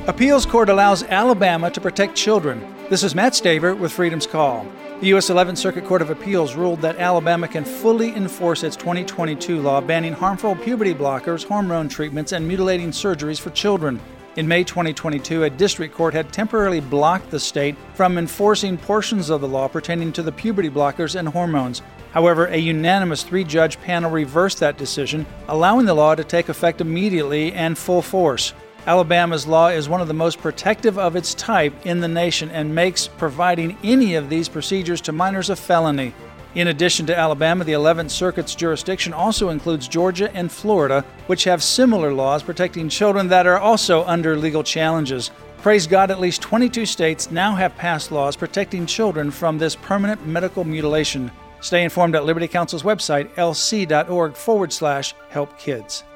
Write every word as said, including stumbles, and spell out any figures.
Appeals Court allows Alabama to protect children. This is Matt Staver with Freedom's Call. The U S eleventh Circuit Court of Appeals ruled that Alabama can fully enforce its twenty twenty-two law banning harmful puberty blockers, hormone treatments, and mutilating surgeries for children. In May twenty twenty-two, a district court had temporarily blocked the state from enforcing portions of the law pertaining to the puberty blockers and hormones. However, a unanimous three-judge panel reversed that decision, allowing the law to take effect immediately and full force. Alabama's law is one of the most protective of its type in the nation and makes providing any of these procedures to minors a felony. In addition to Alabama, the eleventh Circuit's jurisdiction also includes Georgia and Florida, which have similar laws protecting children that are also under legal challenges. Praise God, at least twenty-two states now have passed laws protecting children from this permanent medical mutilation. Stay informed at Liberty Counsel's website, lc.org forward slash help kids.